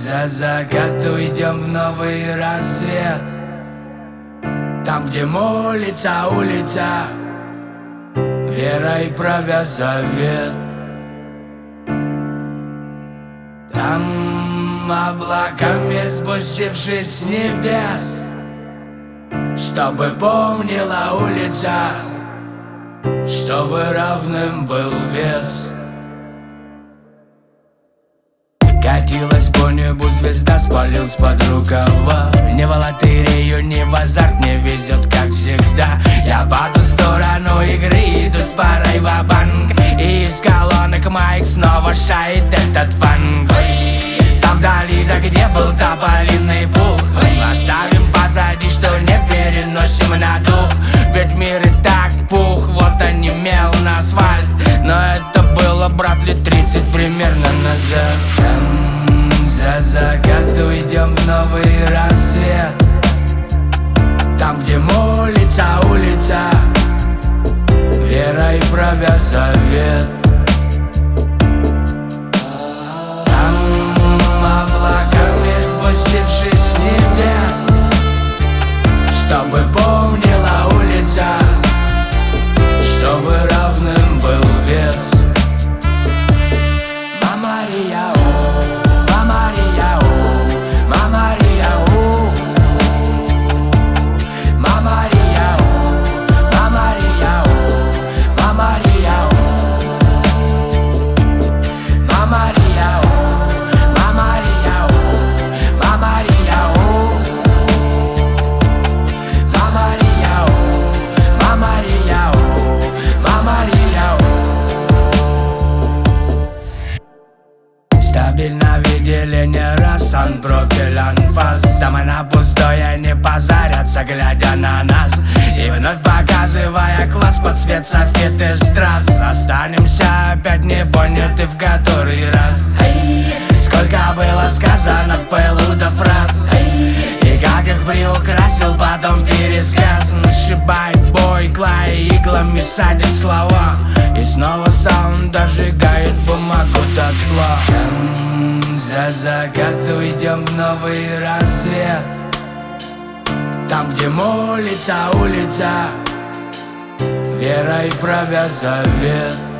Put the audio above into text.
За закат уйдем в новый рассвет, там, где молится улица, верой правя завет. Там облаками спустившись с небес, чтобы помнила улица, чтобы равным был вес. Катилась по небу звезда, спалился под рукава. Ни в лотерею, ни в азарт не везет, как всегда. Я по ту сторону игры иду с парой ва-банк, и из колонок моих снова шает этот фанк. Там вдали, да где был тополиный пух, оставим позади, что не переносим на дух. Ведь мир и так пух, вот онемел на асфальт. Но это было, брат, лет 30 примерно назад. За закат уйдем в новый рассвет, там, где молится улица, верой правя завет. Там облаками спустившись с небес, чтобы помнила улица, чтобы равным был вес. Мамария, Мамария, Мамария, Мамария, Мамария, Мамария, Мамария, Мамария, Мамария, Мамария, Мамария. Стабильно видели не раз профиль анфас. Там и на пустое не позарятся, глядя на нас, и вновь показывая класс под цвет софит и страз. Останемся опять непоняты в который раз. Сколько было сказано в пылу до фраз, и как их приукрасил потом пересказ. Сшибает бой, клей иглами садит слова, и снова саунд дожигает бумагу дотла. За закат уйдем в новый рассвет, там, где молится улица, верой правя завет.